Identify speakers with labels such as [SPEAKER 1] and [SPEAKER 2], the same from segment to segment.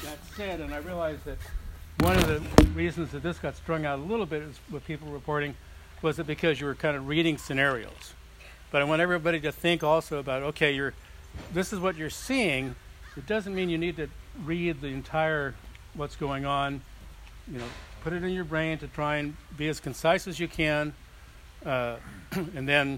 [SPEAKER 1] got said, and I realized that one of the reasons that this got strung out a little bit is with people reporting was it because you were kind of reading scenarios. But I want everybody to think also about, okay, this is what you're seeing. It doesn't mean you need to read the entire what's going on. You know, put it in your brain to try and be as concise as you can, and then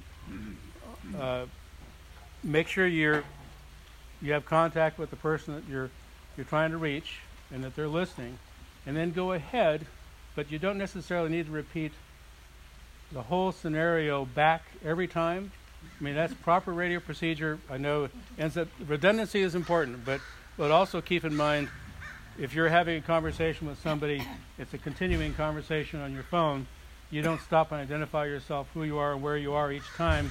[SPEAKER 1] make sure you have contact with the person that you're trying to reach and that they're listening, and then go ahead, but you don't necessarily need to repeat the whole scenario back every time. I mean, that's proper radio procedure. I know redundancy is important, but also keep in mind, if you're having a conversation with somebody, it's a continuing conversation on your phone, you don't stop and identify yourself, who you are and where you are each time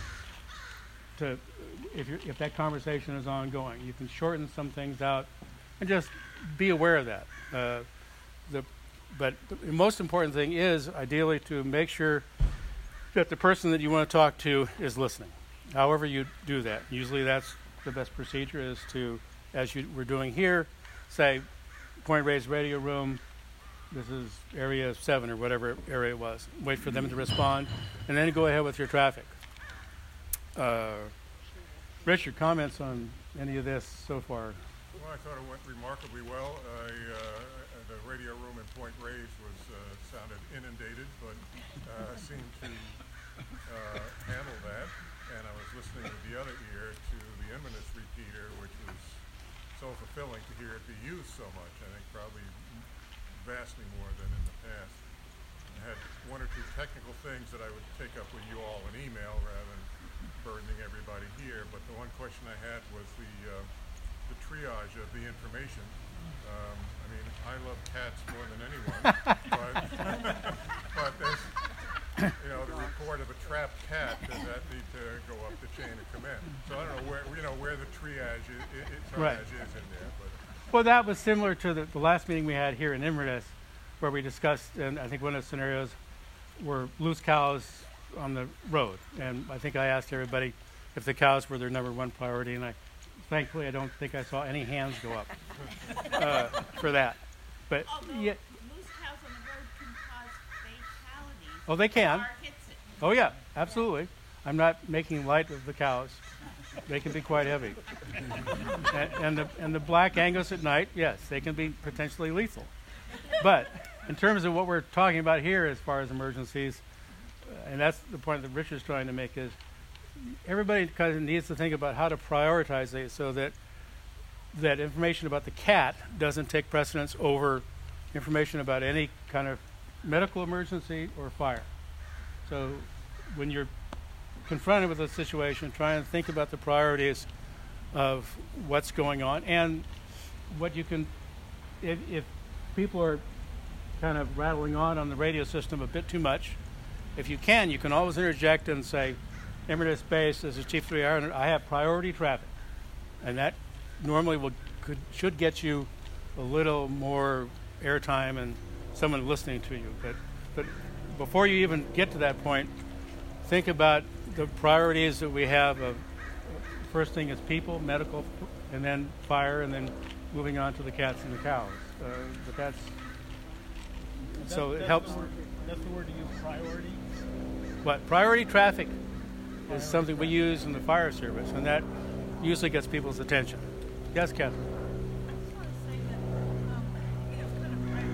[SPEAKER 1] if that conversation is ongoing. You can shorten some things out and just be aware of that. But the most important thing is ideally to make sure that the person that you want to talk to is listening. However you do that. Usually that's the best procedure, is to, as we're doing here, say, Point Reyes Radio Room, this is area 7 or whatever area it was. Wait for them to respond, and then go ahead with your traffic. Richard, comments on any of this so far?
[SPEAKER 2] Well, I thought it went remarkably well. The radio room in Point Reyes sounded inundated, but seemed to handle that. And I was listening with the other ear to the Inverness repeater, which was so fulfilling to hear it be used so much. I think probably vastly more than in the past. I had one or two technical things that I would take up with you all in email rather than burdening everybody here. But the one question I had was the triage of the information. I mean, I love cats more than anyone, but there's, the report of a trapped cat, does that need to go up the chain of command? So I don't know where the triage is in there. But.
[SPEAKER 1] Well, that was similar to the last meeting we had here in Inverness, where we discussed, and I think one of the scenarios were loose cows on the road. And I think I asked everybody if the cows were their number one priority, and thankfully I don't think I saw any hands go up for that. But
[SPEAKER 3] loose cows on the road can cause fatalities.
[SPEAKER 1] Oh, they can.
[SPEAKER 3] Car hits it.
[SPEAKER 1] Oh yeah, absolutely. I'm not making light of the cows. They can be quite heavy. and the black Angus at night, yes, they can be potentially lethal. But in terms of what we're talking about here as far as emergencies, and that's the point that Richard's trying to make, is everybody kind of needs to think about how to prioritize it so that information about the cat doesn't take precedence over information about any kind of medical emergency or fire. So when you're confronted with a situation, try and think about the priorities of what's going on and what you can, if people are kind of rattling on the radio system a bit too much, if you can always interject and say, Inverness Base, this is Chief 300, I have priority traffic. And that normally should get you a little more airtime and someone listening to you. But before you even get to that point, think about the priorities that we have. First thing is people, medical, and then fire, and then moving on to the cats and the cows. But that's so it helps.
[SPEAKER 4] That's the word to use, priority.
[SPEAKER 1] What? Priority traffic is something we use in the fire service, and that usually gets people's attention. Yes, Catherine?
[SPEAKER 3] I just want to say that, kind of right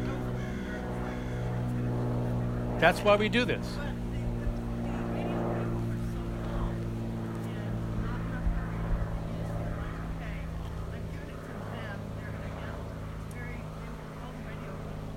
[SPEAKER 3] over
[SPEAKER 1] That's why we do this.
[SPEAKER 3] but the radio waves were so long and not enough okay, I'm giving it to them, they're going to handle it. It's very, all the radio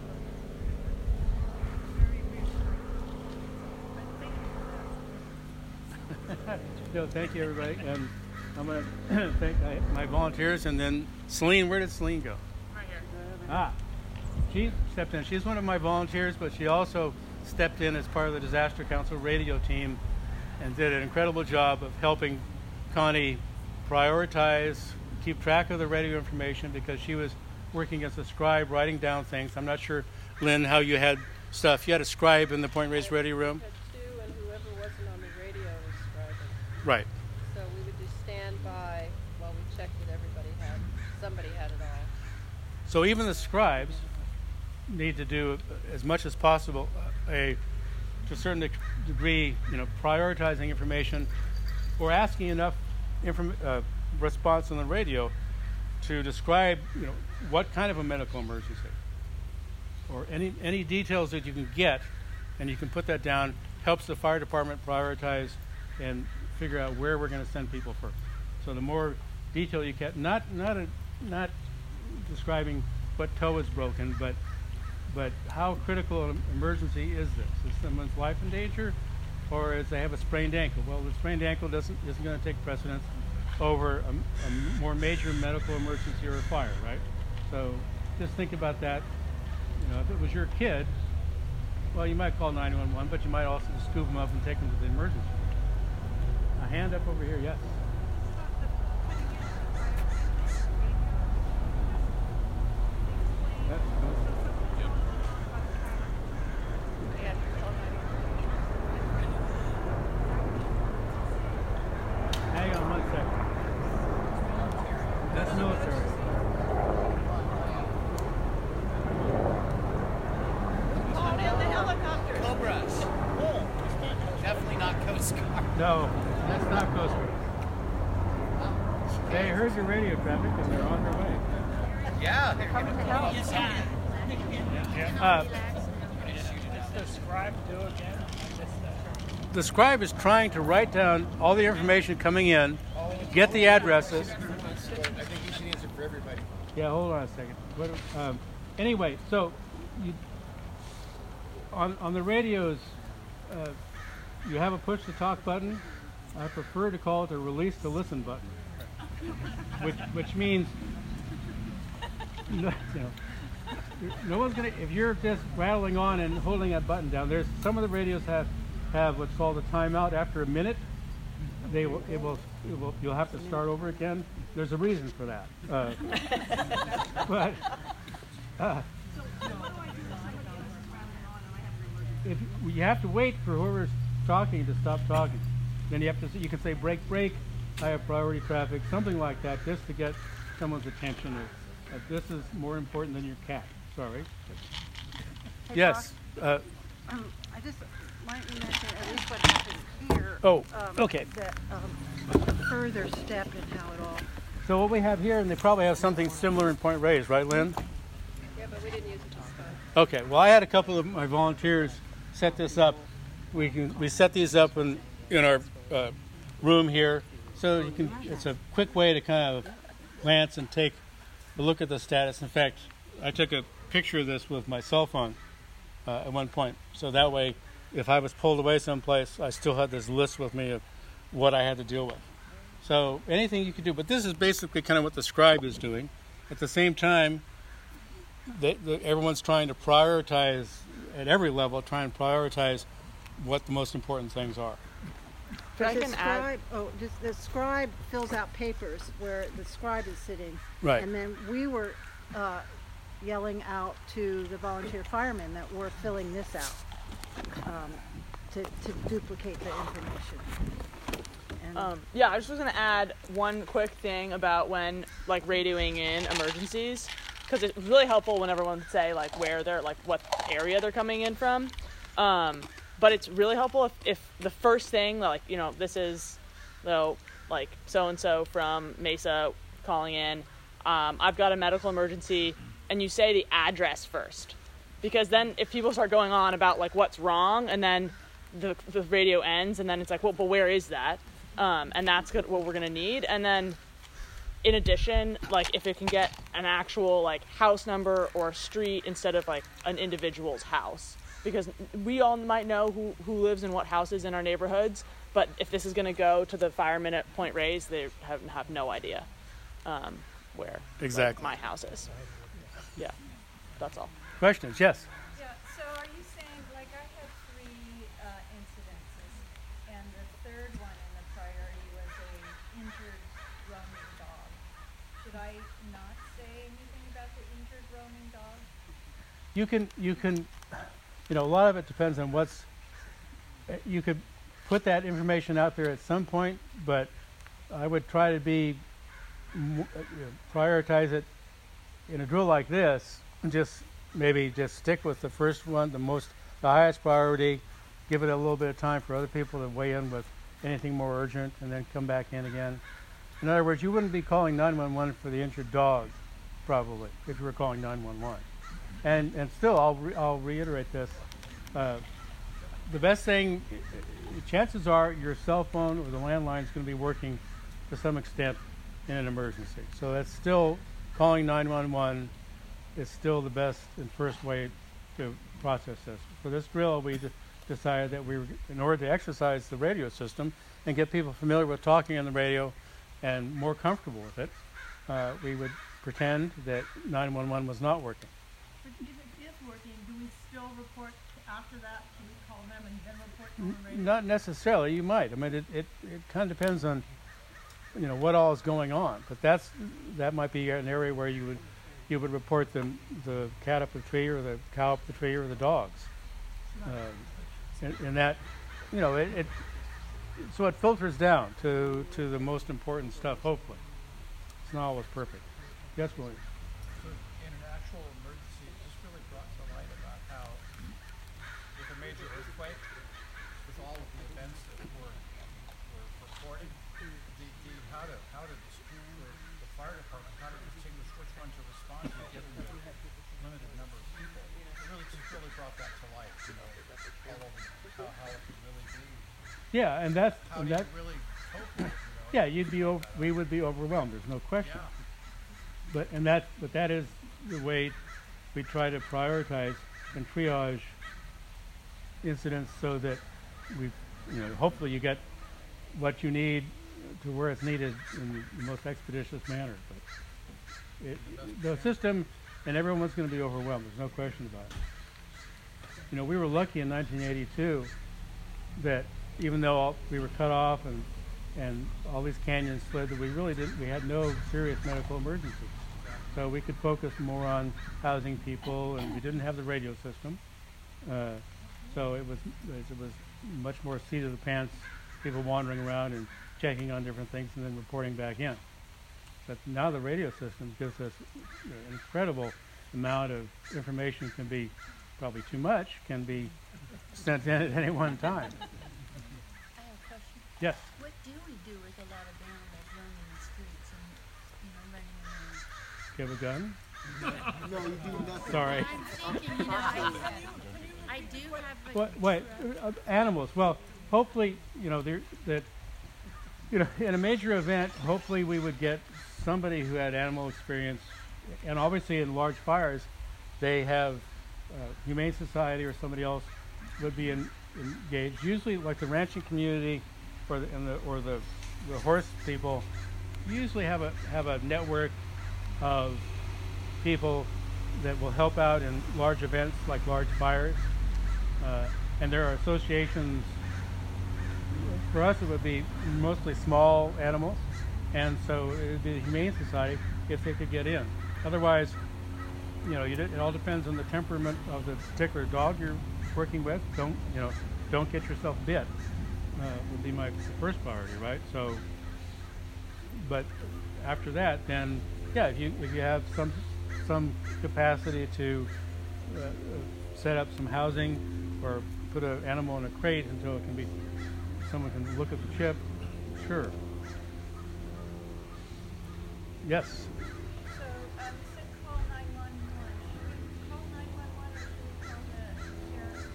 [SPEAKER 3] very reassuring. But thank you for that.
[SPEAKER 1] No, thank you, everybody. And I'm going to thank my volunteers. And then Celine, where did Celine go?
[SPEAKER 3] Right here.
[SPEAKER 1] She stepped in. She's one of my volunteers, but she also stepped in as part of the Disaster Council radio team and did an incredible job of helping Connie prioritize, keep track of the radio information, because she was working as a scribe, writing down things. I'm not sure, Lynn, how you had stuff. You had a scribe in the Point Reyes radio room?
[SPEAKER 5] Had two, and whoever wasn't on the radio was scribing.
[SPEAKER 1] Right.
[SPEAKER 5] So we would just stand by while we checked that somebody had it all.
[SPEAKER 1] So even the scribes need to do as much as possible to a certain degree, prioritizing information or asking enough response on the radio to describe, what kind of a medical emergency or any details that you can get, and you can put that down, helps the fire department prioritize and figure out where we're going to send people first. So the more detail you get, not describing what toe is broken, but how critical an emergency is this? Is someone's life in danger, or is they have a sprained ankle? Well, the sprained ankle isn't going to take precedence over a more major medical emergency or a fire, right? So just think about that. If it was your kid, well, you might call 911, but you might also just scoop them up and take them to the emergency room. A hand up over here, yes. Hang on 1 second. That's military.
[SPEAKER 3] Call in the helicopter.
[SPEAKER 6] Cobras. Definitely not Coast Guard.
[SPEAKER 1] No, that's not Coast Guard. They heard your radio traffic and they're on their way.
[SPEAKER 6] Yeah, they're going to come.
[SPEAKER 4] The scribe do again? I missed that.
[SPEAKER 1] The scribe is trying to write down all the information coming in, get the addresses.
[SPEAKER 6] I think you should answer for everybody.
[SPEAKER 1] Yeah, hold on a second. Anyway, so on the radios, you have a push to talk button. I prefer to call it a release to listen button, which means no one's gonna. If you're just rattling on and holding that button down, there's some of the radios have what's called a timeout after a minute. You'll have to start over again. There's a reason for that. But if you have to wait for whoever's talking to stop talking, then you can say break, I have priority traffic, something like that, just to get someone's attention. Or this is more important than your cat. Sorry.
[SPEAKER 3] Hey,
[SPEAKER 1] Yes.
[SPEAKER 3] I just wanted to mention at least what happens here.
[SPEAKER 1] Oh, okay.
[SPEAKER 3] That further step in how it all.
[SPEAKER 1] So what we have here, and they probably have something similar in Point Reyes, right, Lynn?
[SPEAKER 5] Yeah, but we didn't use a talk phone.
[SPEAKER 1] Okay. Well, I had a couple of my volunteers set this up. We set these up in our room here, so you can. It's a quick way to kind of glance and take a look at the status. In fact, I took a picture of this with my cell phone at one point, so that way, if I was pulled away someplace, I still had this list with me of what I had to deal with. So anything you could do, but this is basically kind of what the scribe is doing. At the same time, everyone's trying to prioritize at every level, try and prioritize what the most important things are.
[SPEAKER 3] The scribe fills out papers where the scribe is sitting.
[SPEAKER 1] Right.
[SPEAKER 3] And then we were yelling out to the volunteer firemen that we're filling this out to duplicate the information. And
[SPEAKER 7] Yeah, I just was going to add one quick thing about when radioing in emergencies, because it's really helpful when everyone would say where they're what area they're coming in from. But it's really helpful if the first thing this is so and so from Mesa calling in, I've got a medical emergency, and you say the address first, because then if people start going on about what's wrong, and then the radio ends, and then it's well, but where is that? And that's what we're gonna need. And then in addition, if it can get an actual house number or street instead of an individual's house, because we all might know who lives in what houses in our neighborhoods, but if this is gonna go to the firemen at Point Reyes, they have no idea where
[SPEAKER 1] Exactly.
[SPEAKER 7] my house is. Yeah, that's all.
[SPEAKER 1] Questions? Yes.
[SPEAKER 8] Yeah, so are you saying, I had 3 incidences, and the third one in the priority was a injured roaming dog. Should I not say anything about the injured roaming dog?
[SPEAKER 1] You can, a lot of it depends on you could put that information out there at some point, but I would try to prioritize it in a drill like this, maybe just stick with the first one, the highest priority. Give it a little bit of time for other people to weigh in with anything more urgent, and then come back in again. In other words, you wouldn't be calling 911 for the injured dog, probably, if you were calling 911. And still, I'll reiterate this. The best thing, chances are your cell phone or the landline is going to be working to some extent in an emergency. So that's still, calling 911 is still the best and first way to process this. For this drill, we decided that in order to exercise the radio system and get people familiar with talking on the radio and more comfortable with it, we would pretend that 911 was not working.
[SPEAKER 3] But if it is working, do we still report after that? Do we call them and then report to the radio?
[SPEAKER 1] Not necessarily. You might. I mean, it kind of depends on, what all is going on. But that might be an area where you would report the cat up the tree or the cow up the tree or the dogs. And that, so it filters down to the most important stuff, hopefully. It's not always perfect. Yes, William?
[SPEAKER 6] So in an actual emergency, this really brought to light about how with a major earthquake, with all of the events that were reported, how to the fire department, how to distinguish which one to respond to given the limited number of people. It really brought that to light, all of how it could really be.
[SPEAKER 1] Yeah, and
[SPEAKER 6] how do you really cope with it,
[SPEAKER 1] Yeah, we would be overwhelmed. There's no question.
[SPEAKER 6] Yeah.
[SPEAKER 1] But that is the way we try to prioritize and triage incidents so that hopefully you get what you need to where it's needed in the most expeditious manner. But the system and everyone's going to be overwhelmed. There's no question about it. We were lucky in 1982 that even though we were cut off and all these canyons slid, that we had no serious medical emergencies. So we could focus more on housing people, and we didn't have the radio system. So it was much more seat of the pants, people wandering around and checking on different things and then reporting back in. But now the radio system gives us an incredible amount of information. Can be probably too much, can be sent in at any one time.
[SPEAKER 8] I have a question.
[SPEAKER 1] Yes.
[SPEAKER 8] What do we do with a lot of animals roaming the streets and, running around?
[SPEAKER 1] Do you have a gun?
[SPEAKER 6] No, you do nothing.
[SPEAKER 1] Sorry.
[SPEAKER 8] I'm thinking, I do have a...
[SPEAKER 1] Wait, animals. Well, hopefully, in a major event, hopefully we would get somebody who had animal experience. And obviously in large fires, they have Humane Society or somebody else would be engaged. Usually, like the ranching community or the horse people, usually have a network of people that will help out in large events like large fires. And there are associations. For us, it would be mostly small animals, and so it would be the Humane Society if they could get in. Otherwise, it all depends on the temperament of the particular dog you're working with. Don't get yourself bit. Would be my first priority, right? So, but after that, then if you have some capacity to set up some housing or put an animal in a crate until it can be, someone can look at the chip, sure. Yes.
[SPEAKER 8] So, you said call 911. Should we call 911 or should we call the sheriff's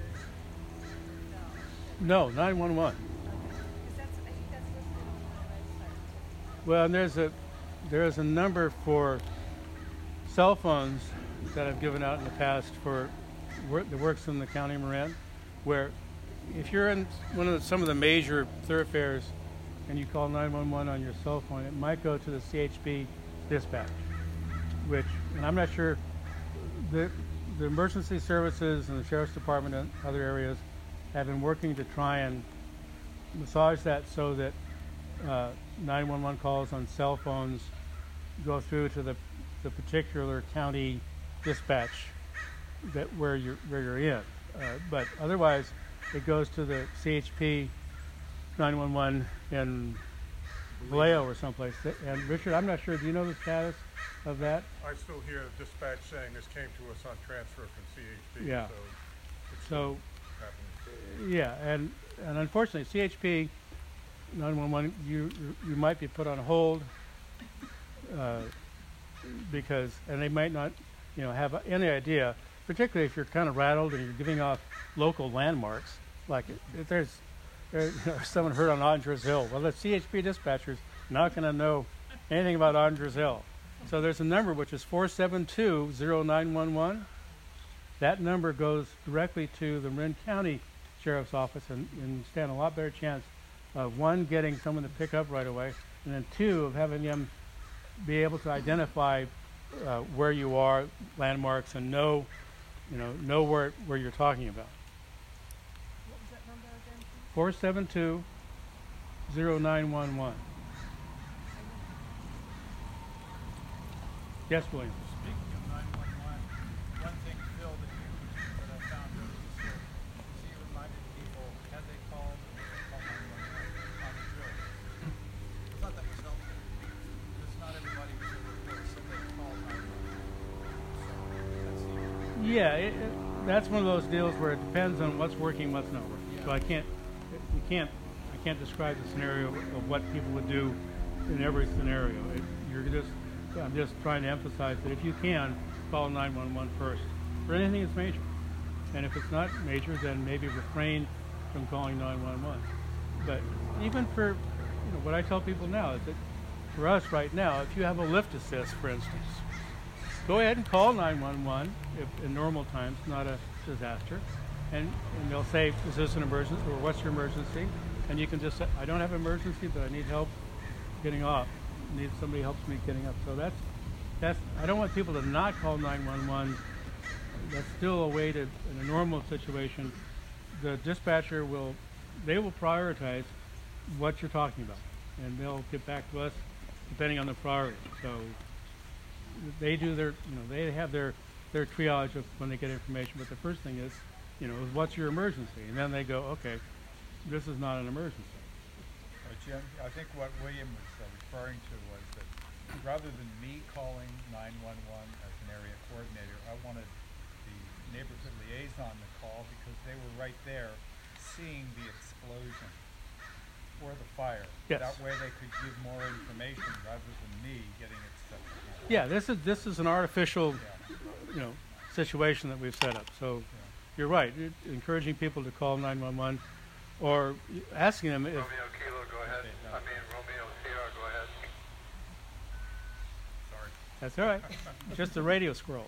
[SPEAKER 8] number?
[SPEAKER 1] No, 911.
[SPEAKER 8] Because I think that's listed on one of our websites.
[SPEAKER 1] Well, and there is a number for cell phones that I've given out in the past for that works in the county of Marin, where if you're in some of the major thoroughfares and you call 911 on your cell phone, it might go to the CHP dispatch, and I'm not sure, the emergency services and the sheriff's department and other areas have been working to try and massage that so that 911 calls on cell phones go through to the particular county dispatch where you're in. But otherwise, it goes to the CHP 911 in Vallejo or someplace. And Richard, I'm not sure. Do you know the status of that?
[SPEAKER 2] I still hear dispatch saying this came to us on transfer from CHP.
[SPEAKER 1] Yeah.
[SPEAKER 2] So it's
[SPEAKER 1] So,
[SPEAKER 2] happening.
[SPEAKER 1] yeah, and unfortunately, CHP 911, you might be put on hold because, and they might not, have any idea, particularly if you're kind of rattled and you're giving off local landmarks. Like if there's someone hurt on Andres Hill, well, the CHP dispatcher's not going to know anything about Andres Hill. So there's a number which is 472-0911. That number goes directly to the Marin County Sheriff's Office, and stand a lot better chance of, one, getting someone to pick up right away, and then two, of having them be able to identify where you are, landmarks, and know where you're talking about.
[SPEAKER 3] What was that number again, please?
[SPEAKER 1] 472-0911. Yes, William.
[SPEAKER 6] Speaking of 911, one thing, Phil, that I found really useful is he reminded people, had they called 911 on the drill. I thought that was helpful, because not everybody was a reporter, so they called 911. So that's the
[SPEAKER 1] Yeah, that's one of those deals where it depends on what's working, what's not working. So I can't describe the scenario of what people would do in every scenario. I'm just trying to emphasize that if you can, call 911 first for anything that's major. And if it's not major, then maybe refrain from calling 911. But even for, what I tell people now is that for us right now, if you have a lift assist, for instance, go ahead and call 911 if in normal times, not a disaster. And they'll say, is this an emergency, or what's your emergency? And you can just say, I don't have an emergency, but I need help getting off. Need somebody helps me getting up. So that's I don't want people to not call 911. That's still a way to, in a normal situation, the dispatcher will prioritize what you're talking about, and they'll get back to us depending on the priority. So they do they have their triage of when they get information. But the first thing is, what's your emergency? And then they go, okay, this is not an emergency.
[SPEAKER 6] Jim, I think what William was referring to was that rather than me calling 911 as an area coordinator, I wanted the neighborhood liaison to call because they were right there seeing the explosion or the fire.
[SPEAKER 1] Yes.
[SPEAKER 6] That way they could give more information rather than me getting it stuff together.
[SPEAKER 1] Yeah, this is an artificial, situation that we've set up. So you're right, encouraging people to call 911 or asking them if...
[SPEAKER 2] Romeo Kilo, go ahead. Romeo Sierra, go ahead. Sorry.
[SPEAKER 1] That's all right. Just the radio squirrels.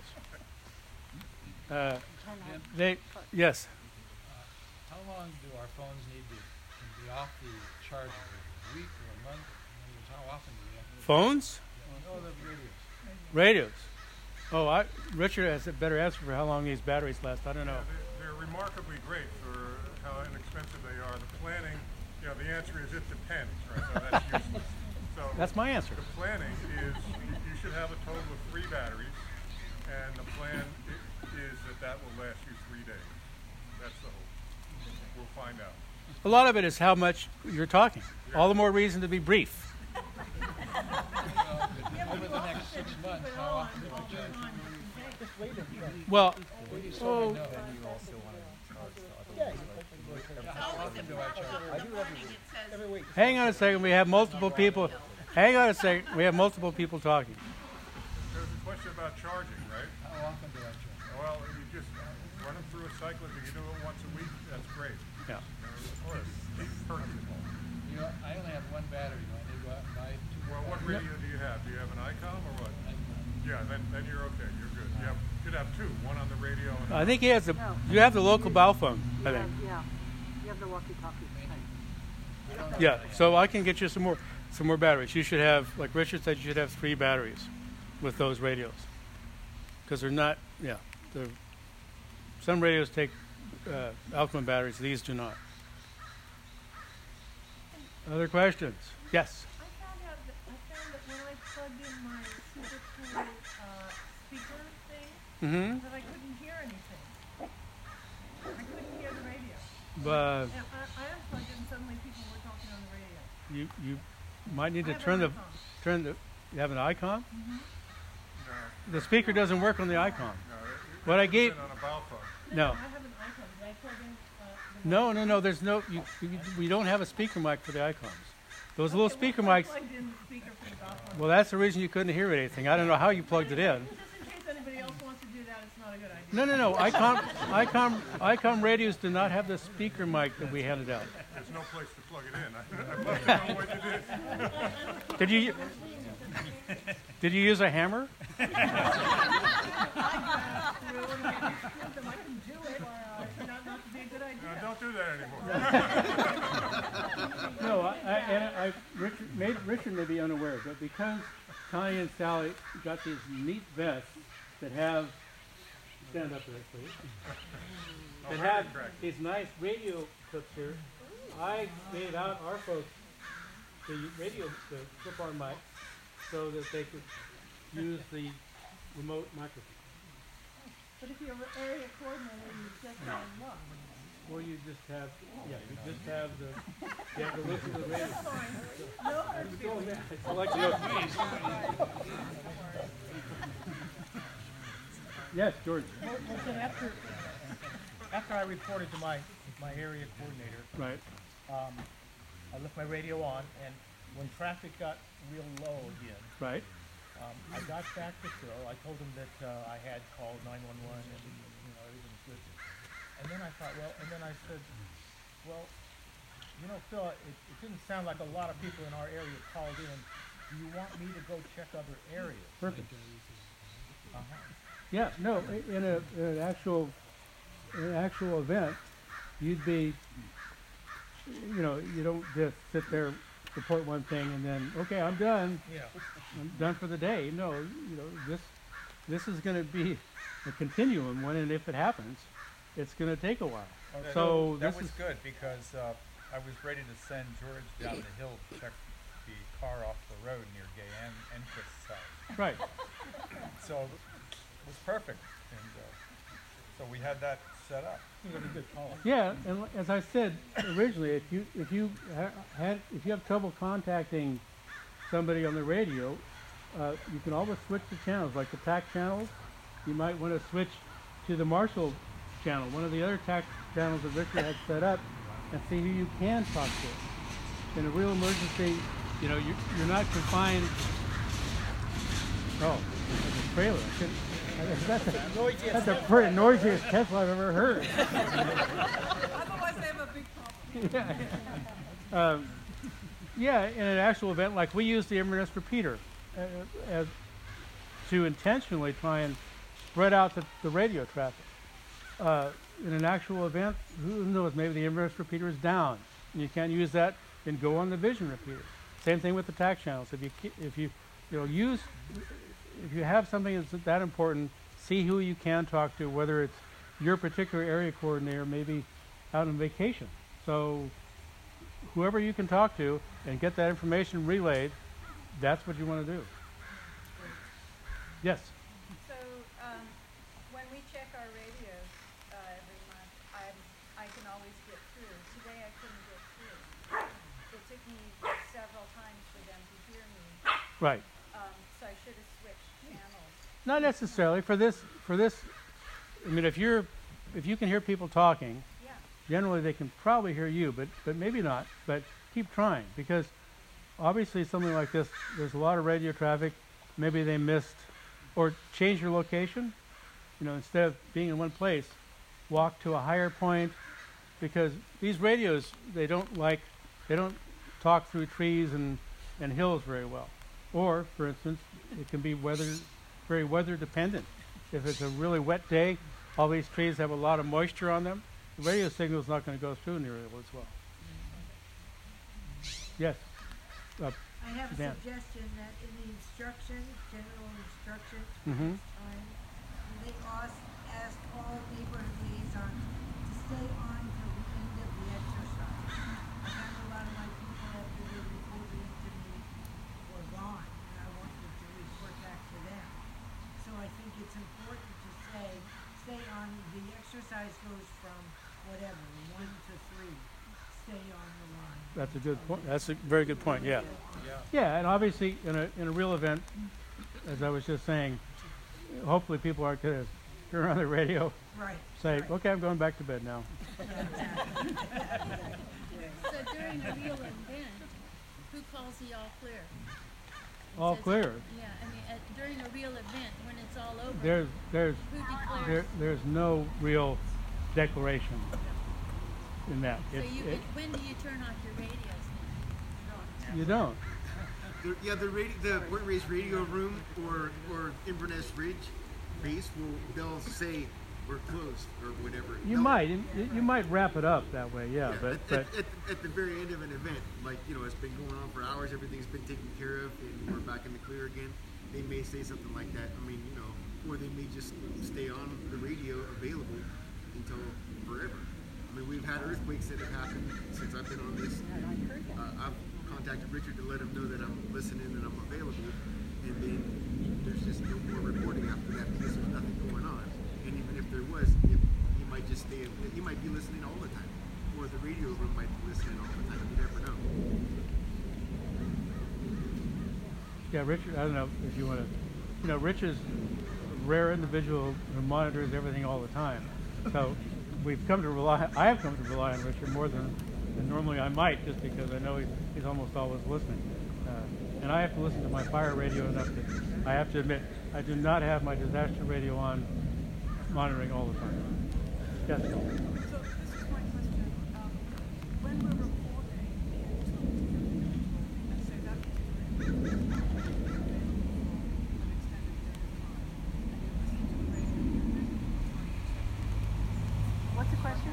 [SPEAKER 1] Yes.
[SPEAKER 6] How long do our phones need to be off the charger? A week or a month? How often do we have to...
[SPEAKER 1] Phones?
[SPEAKER 6] No, the radios.
[SPEAKER 1] Radios. Oh, Richard has a better answer for how long these batteries last. I don't know.
[SPEAKER 2] They're remarkably great for how inexpensive they are. The planning, the answer is it depends, right? So that's useless. So
[SPEAKER 1] That's my answer.
[SPEAKER 2] the planning is you should have a total of 3 batteries, and the plan is that will last you 3 days. That's the hope. We'll find out.
[SPEAKER 1] A lot of it is how much you're talking. All the more reason to be brief.
[SPEAKER 6] Over the next 6 months, how often do I charge?
[SPEAKER 1] Well, hang on a second. We have multiple people. Hang on a second. We have multiple people talking.
[SPEAKER 2] There's a question about charging, right?
[SPEAKER 6] How often do I charge?
[SPEAKER 2] Well, you just run them through a cycle. If you do it once a week, that's great.
[SPEAKER 1] Yeah.
[SPEAKER 2] Of course.
[SPEAKER 6] I only have 1 battery. Do I need to go out and buy 2?
[SPEAKER 2] Well, what radio do you have? Do you have an ICOM or what? Yeah, then you're okay. You're good. You should have 2. One on the radio and
[SPEAKER 1] I think he has you have the local bow phone, I think.
[SPEAKER 5] Yeah, you have the walkie-talkie.
[SPEAKER 1] Yeah, so I can get you some more batteries. You should have, like Richard said, you should have 3 batteries with those radios. Because they're not, some radios take alkaline batteries, these do not. Other questions? Yes?
[SPEAKER 3] I found that when I plugged in my Super Cool speaker thing, that I couldn't hear anything. I couldn't hear the radio.
[SPEAKER 1] But
[SPEAKER 3] And I unplugged it and suddenly people were talking on the radio.
[SPEAKER 1] might need
[SPEAKER 3] I
[SPEAKER 1] to
[SPEAKER 3] have
[SPEAKER 1] turn
[SPEAKER 3] an
[SPEAKER 1] the.
[SPEAKER 3] icon.
[SPEAKER 1] You have an icon?
[SPEAKER 2] No,
[SPEAKER 1] The speaker doesn't work on the icon.
[SPEAKER 2] no.
[SPEAKER 1] What I gave.
[SPEAKER 2] On a bow phone.
[SPEAKER 1] No.
[SPEAKER 3] I have an icon. Did I plug in?
[SPEAKER 1] No. There's no. We don't have a speaker mic for the icons. Those little speaker
[SPEAKER 3] I
[SPEAKER 1] mics.
[SPEAKER 3] plugged in the speaker for the golf one.
[SPEAKER 1] Well, that's the reason you couldn't hear anything. I don't know how you plugged it in.
[SPEAKER 3] Just in case anybody else wants to do that, it's not a good idea.
[SPEAKER 1] No. Icom radios do not have the speaker mic that we handed out.
[SPEAKER 2] There's no place to plug it in. I'd love to know what you did.
[SPEAKER 1] Did you use a hammer?
[SPEAKER 3] I can do it. Turned out not to be a good idea.
[SPEAKER 2] No, don't do that anymore.
[SPEAKER 1] No, Richard may be unaware, but because Connie and Sally got these neat vests that have, stand up there, please, that have these nice radio clips here, I gave out our folks the clip-on mic so that they could use the remote microphone.
[SPEAKER 3] But if you're an area coordinator, you just go and look.
[SPEAKER 1] Or you just have the, you have to listen to the radio. I like to know. Yes, George.
[SPEAKER 6] Well, then after I reported to my area coordinator,
[SPEAKER 1] Right.
[SPEAKER 6] I left my radio on, and when traffic got real low again,
[SPEAKER 1] Right.
[SPEAKER 6] I got back to Phil. I told him that I had called 911 and everything was good. And then I thought, I said, Phil, it didn't sound like a lot of people in our area called in. Do you want me to go check other areas?
[SPEAKER 1] Perfect.
[SPEAKER 6] Uh-huh.
[SPEAKER 1] Yeah. No. In an actual event, you'd be. You don't just sit there, report one thing, and then okay, I'm done.
[SPEAKER 6] Yeah.
[SPEAKER 1] I'm done for the day. No. This is going to be a continuum. And if it happens, it's going to take a while. So
[SPEAKER 9] that
[SPEAKER 1] this
[SPEAKER 9] was
[SPEAKER 1] is
[SPEAKER 9] good because I was ready to send George down the hill to check the car off the road near Gay and Chris's house.
[SPEAKER 1] right.
[SPEAKER 9] So it was perfect, and so we had that set up.
[SPEAKER 1] Yeah, and as I said originally, if you have trouble contacting somebody on the radio, you can always switch the channels, like the TAC channels. You might want to switch to the Marshall channel, one of the other TAC channels that Richard had set up, and see who you can talk to. In a real emergency, you're not confined. Oh, there's a trailer. That's the pretty noisiest Tesla I've ever heard.
[SPEAKER 3] Otherwise, they have a big problem.
[SPEAKER 1] Yeah, in an actual event, like we use the Inverness repeater to intentionally try and spread out the radio traffic. In an actual event, who knows, maybe the Inverness repeater is down, and you can't use that, then go on the Vision repeater. Same thing with the TAC channels. If you have something that's that important, see who you can talk to, whether it's your particular area coordinator, maybe out on vacation. So whoever you can talk to and get that information relayed, that's what you want to do. Yes?
[SPEAKER 8] So, when we check our radios every month, I can always get through. Today I couldn't get through. It took me several times for them to hear me.
[SPEAKER 1] Right.
[SPEAKER 8] So I should have switched channels.
[SPEAKER 1] Not necessarily. For this, I mean, if you can hear people talking,
[SPEAKER 8] Yeah.
[SPEAKER 1] generally they can probably hear you, but maybe not. But keep trying, because obviously something like this, there's a lot of radio traffic. Maybe they missed, or change your location. Instead of being in one place, walk to a higher point, because these radios, they don't talk through trees and hills very well. Or, for instance, it can be very weather dependent. If it's a really wet day, all these trees have a lot of moisture on them, the radio signal is not going to go through nearly as well. Yes.
[SPEAKER 10] I have a
[SPEAKER 1] Dan.
[SPEAKER 10] suggestion that in the instructions, general instructions,
[SPEAKER 1] Mhm.
[SPEAKER 10] they ask all neighborhood liaisons to stay on till the end of the exercise. I have a lot of my people after they reported it to me were gone, and I wanted to report back to them. So I think it's important to stay on. The exercise goes from whatever, 1 to 3. stay on the line.
[SPEAKER 1] That's a good point. That's a very good point. Yeah. Yeah, and obviously in a real event, as I was just saying, hopefully people aren't going to turn on the radio,
[SPEAKER 10] Right.
[SPEAKER 1] say, okay, I'm going back to bed now.
[SPEAKER 3] So during a real event, who calls the all clear?
[SPEAKER 1] All
[SPEAKER 3] Says-
[SPEAKER 1] clear.
[SPEAKER 3] Yeah, I mean, during a real event, when it's all over,
[SPEAKER 1] There's
[SPEAKER 3] who declares?
[SPEAKER 1] there's no real declaration in that.
[SPEAKER 3] So when do you turn off your radios then?
[SPEAKER 1] You don't.
[SPEAKER 11] The Point Reyes radio room or Inverness Ridge base they'll say we're closed or whatever.
[SPEAKER 1] You might wrap it up that way, yeah. But
[SPEAKER 11] at the very end of an event, like it's been going on for hours, everything's been taken care of, and we're back in the clear again. They may say something like that. I mean, or they may just stay on the radio available until forever. I mean, we've had earthquakes that have happened since I've been on this. I've contacted Richard to let him know that I'm listening and I'm available, and then there's just no more reporting after that because there's nothing going on. And even if there was, he might just stay. He might be listening all the time, or the radio room might be listening all the time. You never know.
[SPEAKER 1] yeah, Richard. I don't know if you want to. Rich is a rare individual who monitors everything all the time. So we've come to rely. I have come to rely on Richard more than normally I might, just because I know he's almost always listening. And I have to listen to my fire radio enough that I have to admit I do not have my disaster radio on monitoring all the time. Yes.
[SPEAKER 5] So this is my question. When we're reporting and say that particular an extended period of time, and you're listening to the radio,
[SPEAKER 8] What's the question?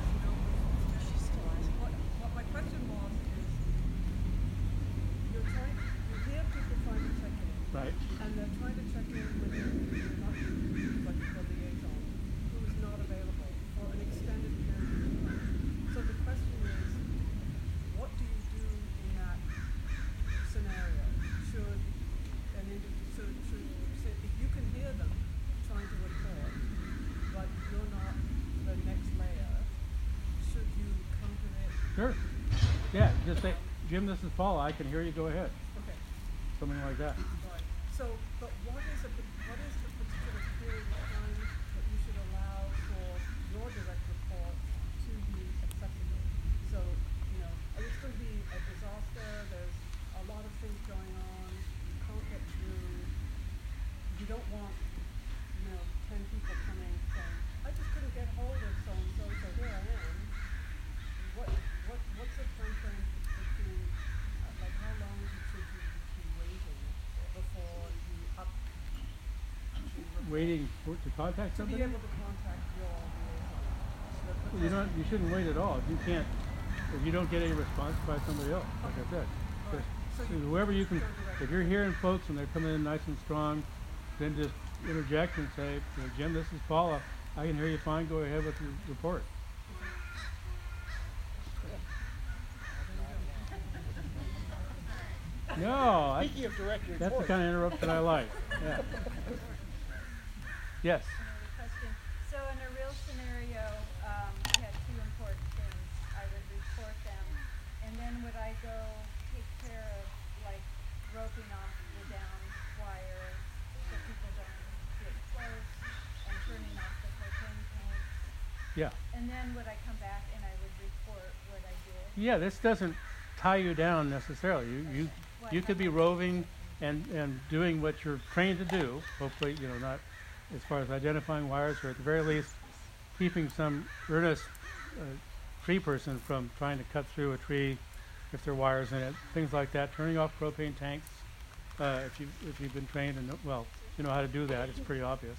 [SPEAKER 5] what my question was is, you hear people trying to check in,
[SPEAKER 1] Right.
[SPEAKER 5] and they're trying to check in with like the liaison, who is not available for an extended period of time. So the question is, what do you do in that scenario? Should if you can hear them trying to report, but you're not the next layer, should you come to it?
[SPEAKER 1] Sure. Yeah. Just say, Jim, this is Paula. I can hear you. Go ahead.
[SPEAKER 5] Okay.
[SPEAKER 1] Something like that.
[SPEAKER 5] Right. So, but what is the particular period of time that you should allow for your direct report to be accessible? So, it's going to be a disaster. There's a lot of things going on. You can't get through. You don't want, 10 people coming saying, I just couldn't get hold of so and so, so here I am. What's the time frame between, like how long should you be waiting before you up to
[SPEAKER 1] Waiting to contact
[SPEAKER 5] to be
[SPEAKER 1] somebody.
[SPEAKER 5] able to contact your liaison?
[SPEAKER 1] You shouldn't wait at all. If you don't get any response, by somebody else. Like I said, just
[SPEAKER 5] So
[SPEAKER 1] whoever you can. If you're hearing folks and they're coming in nice and strong, then just interject and say, Jim, this is Paula. I can hear you fine. Go ahead with your report. No,
[SPEAKER 6] Speaking of direct
[SPEAKER 1] that's the
[SPEAKER 6] reports,
[SPEAKER 1] kind of interruption I like. Yeah. Yes.
[SPEAKER 8] Another question. So in a real scenario, we had two important things. I would report them, and then would I go take care of like roping off the down wire so people don't get close and turning off the propane tanks?
[SPEAKER 1] Yeah.
[SPEAKER 8] And then would I come back and I would report what I did?
[SPEAKER 1] Yeah. This doesn't tie you down necessarily. You could be roving and doing what you're trained to do. Hopefully, not as far as identifying wires, or at the very least, keeping some earnest tree person from trying to cut through a tree if there are wires in it. Things like that. Turning off propane tanks if you've been trained and you know how to do that. It's pretty obvious.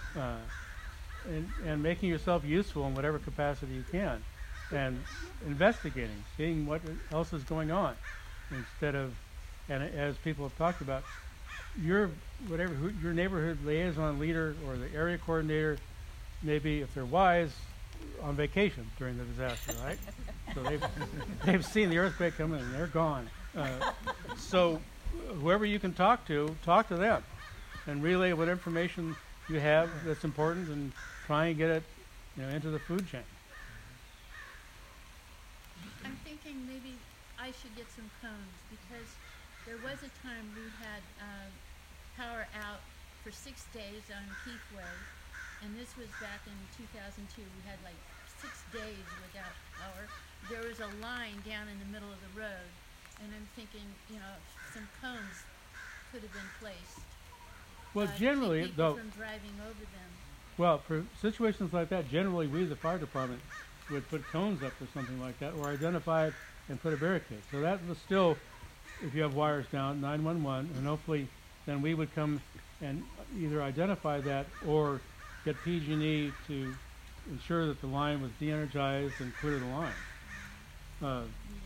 [SPEAKER 1] And making yourself useful in whatever capacity you can, and investigating, seeing what else is going on, instead of. And as people have talked about, your neighborhood liaison leader or the area coordinator, maybe if they're wise, on vacation during the disaster, right? So they've seen the earthquake coming and they're gone. So whoever you can talk to them, and relay what information you have that's important, and try and get it, into the food chain.
[SPEAKER 3] I'm thinking thinking maybe I should get some cones because there was a time we had power out for 6 days on Keithway, and this was back in 2002. We had like 6 days without power. There was a line down in the middle of the road, and I'm thinking, you know, some cones could have been placed.
[SPEAKER 1] Well,
[SPEAKER 3] to
[SPEAKER 1] generally,
[SPEAKER 3] keep people
[SPEAKER 1] though,
[SPEAKER 3] from driving over them.
[SPEAKER 1] well, for situations like that, generally we, the fire department, would put cones up or something like that, or identify it and put a barricade. So that was still, if you have wires down, 911, and hopefully then we would come and either identify that or get PG&E to ensure that the line was de-energized and clear the line.
[SPEAKER 3] No,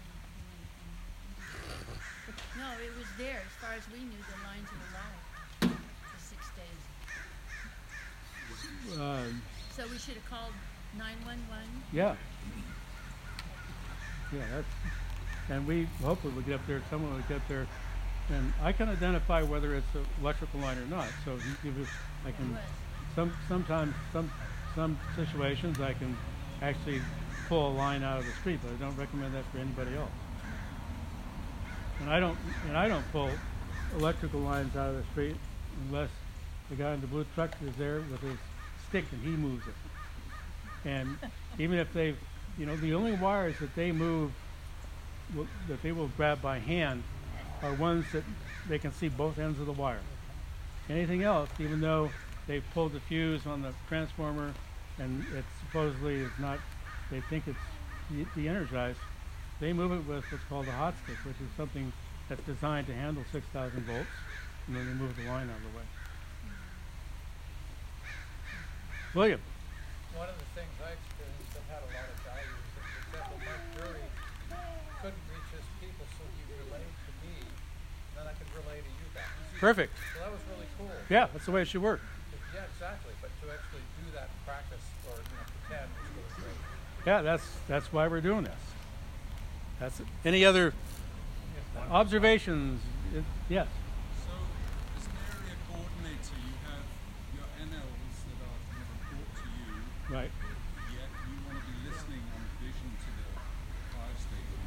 [SPEAKER 3] it was there. As far as we knew, the lines were alive for 6 days. So we should have called 911.
[SPEAKER 1] Yeah. Yeah, that's, and we hopefully would get up there, someone would get there, and I can identify whether it's an electrical line or not. So I can, sometimes, some situations I can actually pull a line out of the street, but I don't recommend that for anybody else. And I don't pull electrical lines out of the street unless the guy in the blue truck is there with his stick and he moves it. And even if they've, you know, the only wires that they move, that they will grab by hand, are ones that they can see both ends of the wire. Anything else, even though they've pulled the fuse on the transformer and it supposedly is not, they think it's de-energized, they move it with what's called a hot stick, which is something that's designed to handle 6,000 volts, and then they move the line out of the way. William.
[SPEAKER 6] One of the things I experienced that had a lot of value is that, for example, Mark Drury couldn't reach his people, so he relayed to me, and then I could relay to you guys.
[SPEAKER 1] Perfect.
[SPEAKER 6] So that was really cool.
[SPEAKER 1] Yeah, that's the way it should work.
[SPEAKER 6] Yeah, exactly. But to actually do that in practice, or pretend, was really great.
[SPEAKER 1] Yeah, that's why we're doing this. That's it. Any other observations? Yes.
[SPEAKER 12] So, as an area coordinator, you have your NLs that are going to report to you.
[SPEAKER 1] Right.
[SPEAKER 12] Yet you want to be listening on vision to the fire station.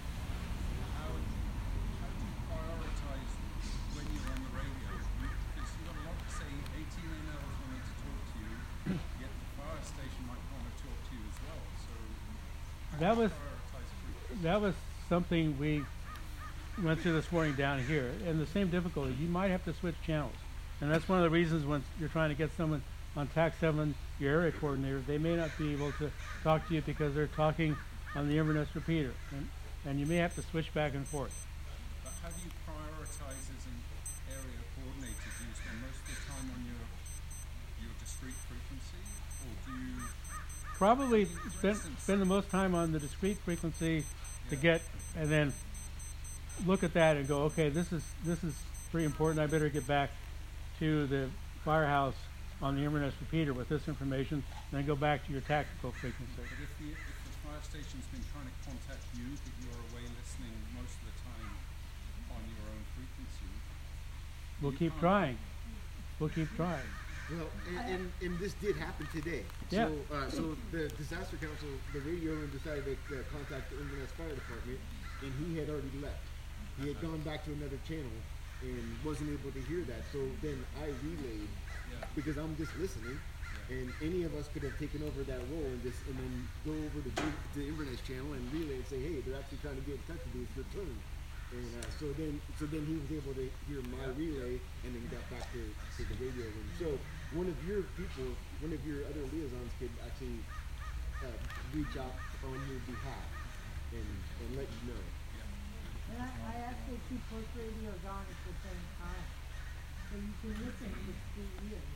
[SPEAKER 12] How do you prioritize when you're on the radio? Because you've got a lot to say. 18 NLs wanting to talk to you, yet the fire station might want to talk to you as well. So, how do you prioritize frequency?
[SPEAKER 1] That was something we went through this morning down here, and the same difficulty. You might have to switch channels, and that's one of the reasons when you're trying to get someone on TAC 7, your area coordinator, they may not be able to talk to you because they're talking on the Inverness repeater, and you may have to switch back and forth.
[SPEAKER 12] But how do you prioritize as an area coordinator? Do you spend most of the time on your discrete frequency, or do you
[SPEAKER 1] probably spend the most time on the discrete frequency to get, and then look at that and go, okay, this is pretty important. I better get back to the firehouse on the Inverness repeater with this information, and then go back to your tactical frequency.
[SPEAKER 12] But if the fire station's been trying to contact you, but you're away listening most of the time on your own frequency,
[SPEAKER 1] we'll keep trying. We'll keep trying.
[SPEAKER 11] Well, and this did happen today.
[SPEAKER 1] Yeah.
[SPEAKER 11] So the disaster council, the radio room decided to contact the Inverness Fire Department, and he had already left. He had gone back to another channel and wasn't able to hear that. So then I relayed, because I'm just listening, and any of us could have taken over that role and then go over to the Inverness channel and relay and say, hey, they're actually trying to get in touch with you. It's your turn. And so then he was able to hear my relay and then got back to the radio room. So one of your other liaisons could actually reach out on your behalf and let you know.
[SPEAKER 10] And I actually keep both radios on at the same time, so you can listen with 2 ears.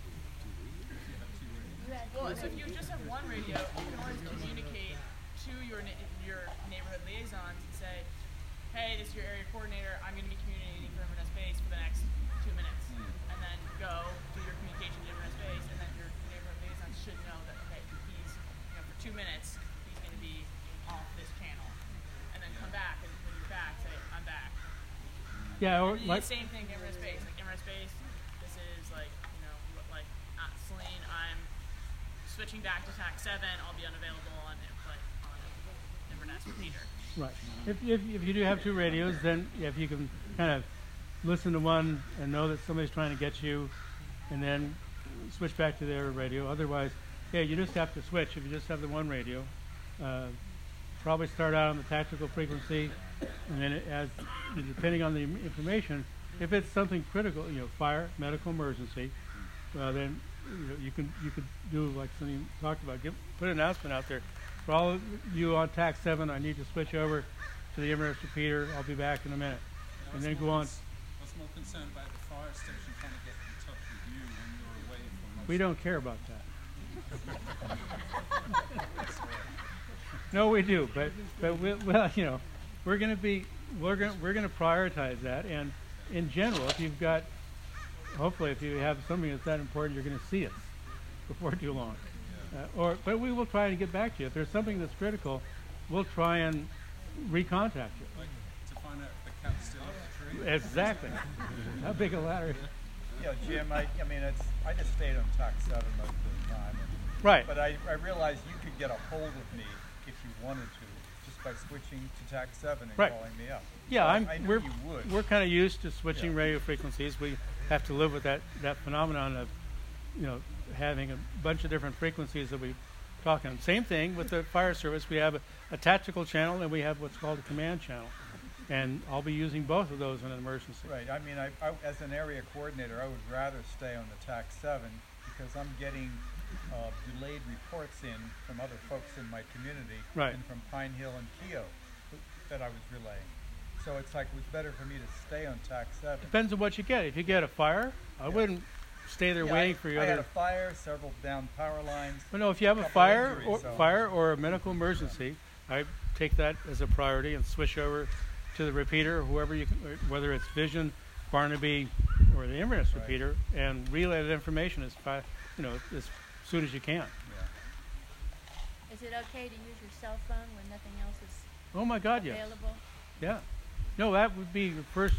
[SPEAKER 7] Well, so if you just have one radio, you can always communicate to your neighborhood liaisons and say, hey, this is your area coordinator. I'm going to be communicating from Inverness Base for the next 2 minutes. And then go do your communication to Inverness Base, and then your neighborhood liaisons should know that, okay, he's, for 2 minutes, he's going to be off this channel. And then come back, and when you're back, say, I'm back.
[SPEAKER 1] Yeah, or
[SPEAKER 7] like the same thing, Inverness Base. Like, Inverness Base, this is like, Celine, I'm switching back to TAC 7. I'll be unavailable on Inverness. EMS repeater.
[SPEAKER 1] Right. If you do have two radios, then if you can kind of listen to one and know that somebody's trying to get you, and then switch back to their radio. Otherwise, yeah, you just have to switch. If you just have the one radio, probably start out on the tactical frequency, and then depending on the information, if it's something critical, fire, medical emergency, then you could do like something talked about. Put an announcement out there. For all of you on TAC 7, I need to switch over to the EMS repeater. I'll be back in a minute. And then go on.
[SPEAKER 12] I was more concerned about the fire station trying to get in touch with you when you're away from most.
[SPEAKER 1] We don't care about that. No, we do, but we're going to prioritize that. And in general, if you've got, hopefully, if you have something that's that important, you're going to see us before too long. But we will try to get back to you. If there's something that's critical, we'll try and recontact you.
[SPEAKER 12] Like to find out if the cat's still up the tree?
[SPEAKER 1] Exactly. How big a ladder?
[SPEAKER 9] Jim, I just stayed on TAC 7 most of the time.
[SPEAKER 1] Right.
[SPEAKER 9] But I realized you could get a hold of me if you wanted to, just by switching to TAC 7 and calling me up.
[SPEAKER 1] Yeah,
[SPEAKER 9] so I knew you would.
[SPEAKER 1] We're kind of used to switching radio frequencies. We have to live with that phenomenon of, having a bunch of different frequencies that we talk on. Same thing with the fire service. We have a tactical channel and we have what's called a command channel. And I'll be using both of those in an emergency.
[SPEAKER 9] Right. I mean, I as an area coordinator, I would rather stay on the TAC 7 because I'm getting delayed reports in from other folks in my community and from Pine Hill and Keogh that I was relaying. So it's like it was better for me to stay on TAC 7.
[SPEAKER 1] Depends on what you get. If you get a fire, I wouldn't stay there waiting for you.
[SPEAKER 9] I had a fire, several down power lines.
[SPEAKER 1] But no, if you have a fire or a medical emergency, I take that as a priority and switch over to the repeater, whoever you can, whether it's Vision, Barnaby, or the EMS repeater, and relay that information as soon as you can.
[SPEAKER 8] Is it okay to use your cell phone when nothing else is
[SPEAKER 1] Oh my God, yes.
[SPEAKER 8] available?
[SPEAKER 1] Yeah. No, that would be your first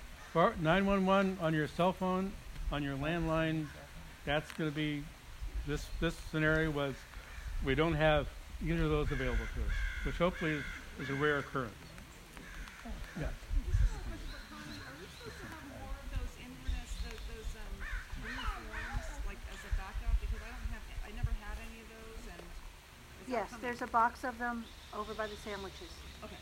[SPEAKER 1] 911 on your cell phone, on your landline. That's going to be this scenario was we don't have either of those available to us, which hopefully is a rare occurrence. Yeah.
[SPEAKER 5] Are we supposed to have more of those Inverness, those uniforms, like as a backup? Because I never had any of those, and
[SPEAKER 3] Yes, there's a box of them over by the sandwiches.
[SPEAKER 5] Okay.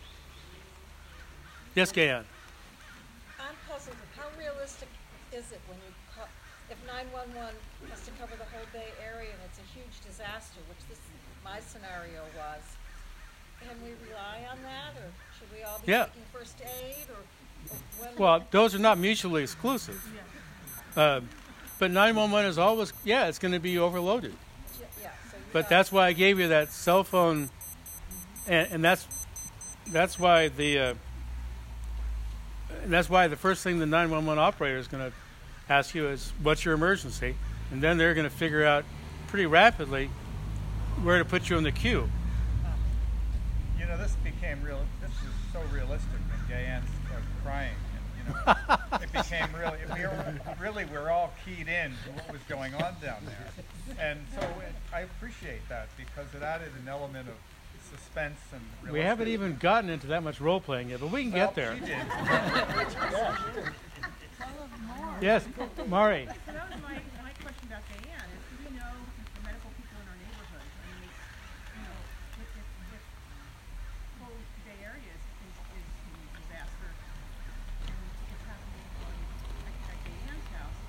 [SPEAKER 1] Yes, Gayan.
[SPEAKER 10] I'm puzzled. How realistic is it when if 911 has to cover the whole Bay Area and it's a huge disaster, which my scenario was? Can we rely on that, or should we all be taking first aid, or when?
[SPEAKER 1] Well, those are not mutually exclusive. But 911 is always, it's going to be overloaded.
[SPEAKER 10] Yeah.
[SPEAKER 1] But that's why I gave you that cell phone, and that's why the first thing the 911 operator is going to ask you is, what's your emergency? And then they're going to figure out pretty rapidly where to put you in the queue.
[SPEAKER 9] This became real. This was so realistic when Gayan started crying. And, it became really, we were all keyed in to what was going on down there. And so I appreciate that because it added an element of suspense and realistic.
[SPEAKER 1] We haven't even gotten into that much role playing yet, but we can get there.
[SPEAKER 9] She did.
[SPEAKER 1] Yes, Mari.
[SPEAKER 5] So that was my question about Gayan. Is do we know the medical people in our neighborhood? I mean, if whole Bay Area is in disaster and it's happening at Gayan's house,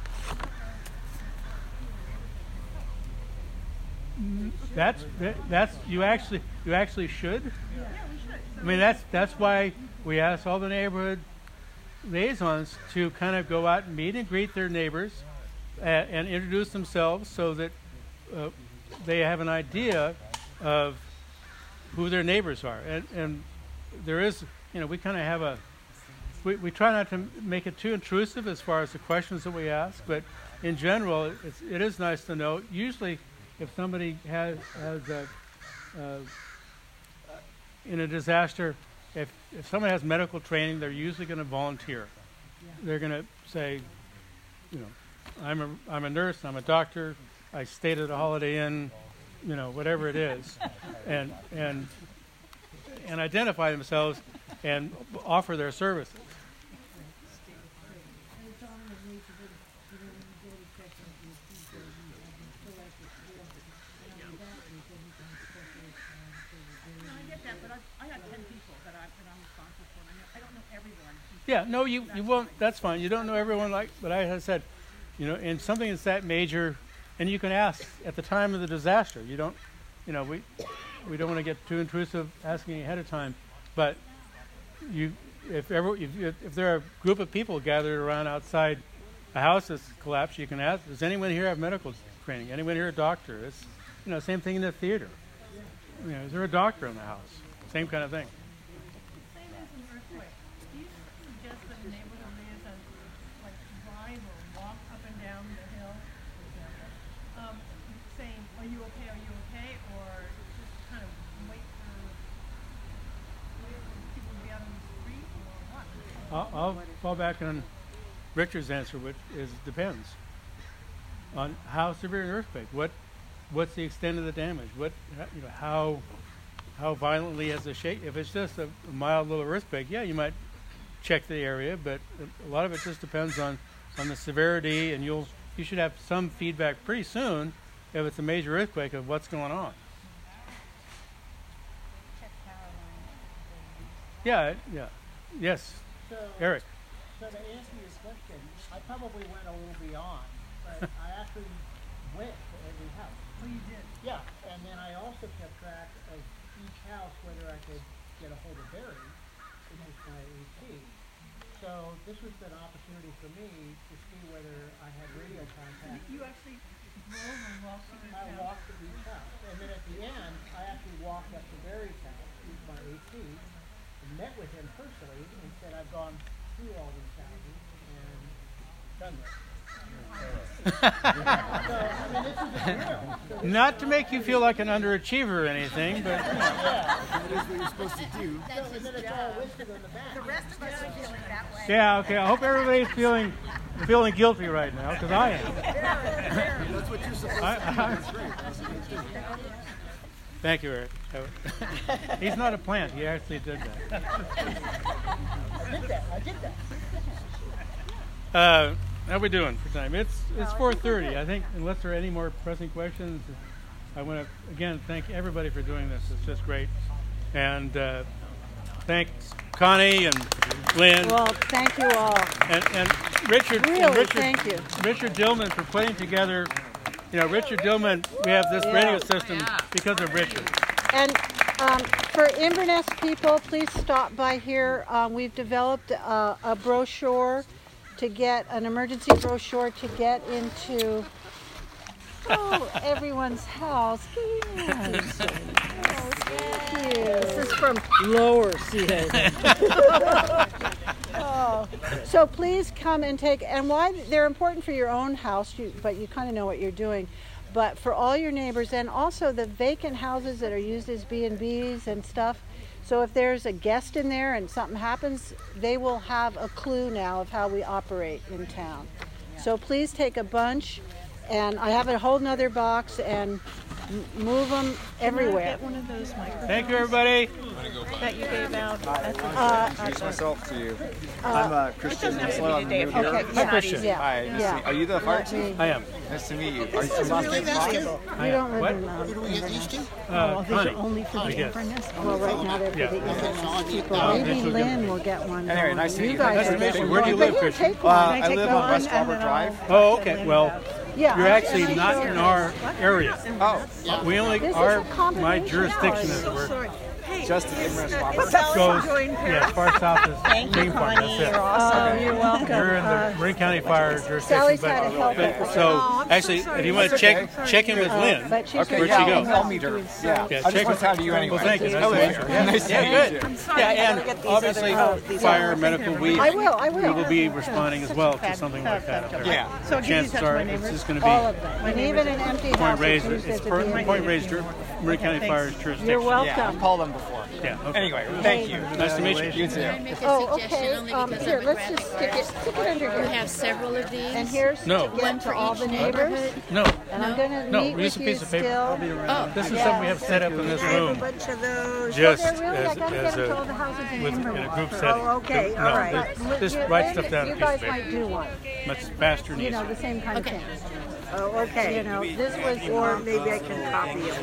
[SPEAKER 1] That's you actually should.
[SPEAKER 5] Yeah, we should.
[SPEAKER 1] I mean, that's why we asked all the neighborhood liaisons to kind of go out and meet and greet their neighbors and introduce themselves so that they have an idea of who their neighbors are. And there is, we kind of have we try not to make it too intrusive as far as the questions that we ask, but in general, it is nice to know. Usually, if somebody has in a disaster, if someone has medical training, they're usually going to volunteer. They're going to say, I'm a nurse, I'm a doctor, I stayed at a Holiday Inn, whatever it is, and and identify themselves and offer their services. Yeah, no, you won't. That's fine. You don't know everyone, but I had said, in something that's that major, and you can ask at the time of the disaster. You don't, we don't want to get too intrusive asking ahead of time, but if there are a group of people gathered around outside a house that's collapsed, you can ask, does anyone here have medical training? Anyone here a doctor? It's, same thing in the theater. Is there a doctor in the house? Same kind of thing. I'll fall back on Richard's answer, which is depends on how severe an earthquake. What's the extent of the damage? How violently has the shake? If it's just a mild little earthquake, yeah, you might check the area, but a lot of it just depends on the severity, and you should have some feedback pretty soon if it's a major earthquake of what's going on. Yeah. Yes.
[SPEAKER 13] So,
[SPEAKER 1] Eric.
[SPEAKER 13] So to answer your question, I probably went a little beyond, but I actually went to every house.
[SPEAKER 5] Oh, you did?
[SPEAKER 13] Yeah, and then I also kept track of each house, whether I could get a hold of Barry, which is my AP. So this was an opportunity for me to see whether I had radio contact.
[SPEAKER 5] You actually drove and walked to each house? I walked to each house. And then at the end, I actually walked up to Barry's house, who's my AP, met with him personally and said, I've gone through all these houses and done this.
[SPEAKER 1] Not to make you feel like an underachiever or anything, but
[SPEAKER 11] that is what you're supposed to do.
[SPEAKER 8] The rest of us are feeling that way.
[SPEAKER 1] Yeah, okay. I hope everybody's feeling guilty right now, because I am.
[SPEAKER 11] That's what you're supposed to do. That's great.
[SPEAKER 1] Thank you, Eric. He's not a plant. He actually did that.
[SPEAKER 13] I did that.
[SPEAKER 1] How are we doing for time? It's 4:30. I think unless there are any more pressing questions, I want to again thank everybody for doing this. It's just great, and thanks Connie and Lynn.
[SPEAKER 10] Well, thank you all.
[SPEAKER 1] And Richard.
[SPEAKER 10] Really,
[SPEAKER 1] and Richard,
[SPEAKER 10] thank you.
[SPEAKER 1] Richard Dillman for putting together. Richard Dillman, we have this radio system because of Richard.
[SPEAKER 10] And for Inverness people, please stop by here. We've developed a brochure an emergency brochure to get into everyone's house. Yes. Thank you. This is from Lower Seahaven. So please come and and why they're important for your own house, but you kind of know what you're doing. But for all your neighbors, and also the vacant houses that are used as B&Bs and stuff. So if there's a guest in there and something happens, they will have a clue now of how we operate in town. So please take a bunch, and I have a whole nother box, and move them everywhere.
[SPEAKER 5] Get one of those microphones.
[SPEAKER 1] Thank you, everybody.
[SPEAKER 5] That you gave out.
[SPEAKER 14] Introduce myself to you. I'm Christian Winslow. I'm new here.
[SPEAKER 1] Hi, Christian.
[SPEAKER 14] Hi.
[SPEAKER 10] Yeah.
[SPEAKER 14] Are you the fire chief?
[SPEAKER 1] I am.
[SPEAKER 14] Nice to meet you. Are you from Las Vegas?
[SPEAKER 10] We don't live in
[SPEAKER 11] Where do we get these two?
[SPEAKER 10] these are only for the Inverness. Well, right now they're for the Inverness people. Maybe Lynn will get one.
[SPEAKER 14] Anyway, nice to meet you.
[SPEAKER 10] guys
[SPEAKER 1] Nice to
[SPEAKER 10] will
[SPEAKER 1] meet
[SPEAKER 10] get
[SPEAKER 1] you.
[SPEAKER 10] one.
[SPEAKER 1] Where do you
[SPEAKER 10] But
[SPEAKER 1] live,
[SPEAKER 10] here,
[SPEAKER 1] Christian?
[SPEAKER 10] take one.
[SPEAKER 14] I live on West Harbor Drive.
[SPEAKER 1] Oh, okay. Well,
[SPEAKER 10] Yeah.
[SPEAKER 1] you're actually not in our area.
[SPEAKER 14] Oh,
[SPEAKER 1] We only
[SPEAKER 10] This is
[SPEAKER 1] are
[SPEAKER 10] a combination
[SPEAKER 1] my jurisdiction, as it were.
[SPEAKER 14] just in Inverness proper.
[SPEAKER 1] Goes as far south as Green Farm. That's it.
[SPEAKER 10] Oh, you're welcome.
[SPEAKER 1] You're in the Marin County Fire jurisdiction.
[SPEAKER 10] Sally's had to help
[SPEAKER 1] but
[SPEAKER 10] us.
[SPEAKER 1] so actually, if you want to check in with Lynn,
[SPEAKER 10] But she's
[SPEAKER 14] Okay,
[SPEAKER 1] where'd
[SPEAKER 14] yeah,
[SPEAKER 1] she go?
[SPEAKER 14] I'll meet her. Yeah,
[SPEAKER 1] Yeah,
[SPEAKER 14] I just
[SPEAKER 1] check
[SPEAKER 14] want to talk to you anyway.
[SPEAKER 1] Well, thank you. Nice to meet you.
[SPEAKER 14] Nice to meet you.
[SPEAKER 1] Yeah, and obviously, fire, medical, we
[SPEAKER 10] I will.
[SPEAKER 1] we will be responding as well to something like that up there.
[SPEAKER 14] Yeah.
[SPEAKER 5] So
[SPEAKER 1] Chances are it's just going to
[SPEAKER 10] All
[SPEAKER 1] be
[SPEAKER 10] of them. And even an empty house.
[SPEAKER 1] Point Reyes.
[SPEAKER 10] used
[SPEAKER 1] It's
[SPEAKER 10] as a B&B.
[SPEAKER 1] Point Reyes, Marin County Fire's jurisdiction.
[SPEAKER 10] You're welcome.
[SPEAKER 14] Yeah, I've called them before.
[SPEAKER 1] Yeah. Okay.
[SPEAKER 14] Anyway, thank you.
[SPEAKER 1] Nice to meet you.
[SPEAKER 14] You too.
[SPEAKER 10] Oh, okay. Here, let's just stick it under here.
[SPEAKER 3] We have several of these.
[SPEAKER 10] And here's
[SPEAKER 1] No.
[SPEAKER 10] to get to all the neighbors.
[SPEAKER 1] No.
[SPEAKER 10] And I'm gonna
[SPEAKER 1] No,
[SPEAKER 10] meet
[SPEAKER 1] use
[SPEAKER 10] with
[SPEAKER 1] a
[SPEAKER 10] you
[SPEAKER 1] piece of paper.
[SPEAKER 10] still.
[SPEAKER 1] This is something we have set up in this room.
[SPEAKER 10] Bunch of those.
[SPEAKER 1] Just
[SPEAKER 10] They're really, I
[SPEAKER 1] as
[SPEAKER 10] gotta get them to all the
[SPEAKER 1] a
[SPEAKER 10] houses in
[SPEAKER 1] with in a
[SPEAKER 10] Inverness.
[SPEAKER 1] group setting.
[SPEAKER 10] Oh, okay,
[SPEAKER 1] No,
[SPEAKER 10] all right.
[SPEAKER 1] Just write stuff down on
[SPEAKER 10] You
[SPEAKER 1] a piece of
[SPEAKER 10] guys
[SPEAKER 1] paper.
[SPEAKER 10] might do one.
[SPEAKER 1] Much faster and
[SPEAKER 10] You
[SPEAKER 1] easier.
[SPEAKER 10] know, the same kind of thing.
[SPEAKER 5] Oh, okay.
[SPEAKER 10] You know, this was,
[SPEAKER 5] Or maybe I can copy it.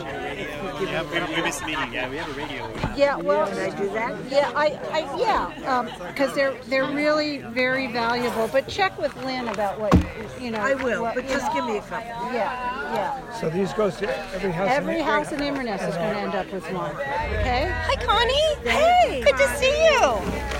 [SPEAKER 14] We missed the meeting. Yeah, we have a radio.
[SPEAKER 10] yeah, well,
[SPEAKER 5] Can I do that?
[SPEAKER 10] yeah, because they're really very valuable. But check with Lynn about what, you know.
[SPEAKER 5] I will,
[SPEAKER 10] what,
[SPEAKER 5] but
[SPEAKER 10] you
[SPEAKER 5] just
[SPEAKER 10] know.
[SPEAKER 5] give me a couple.
[SPEAKER 10] Yeah.
[SPEAKER 9] So these goes to every house.
[SPEAKER 10] Every house in Inverness is going to end up with one. Okay?
[SPEAKER 15] Hi, Connie. Hey, good to see you.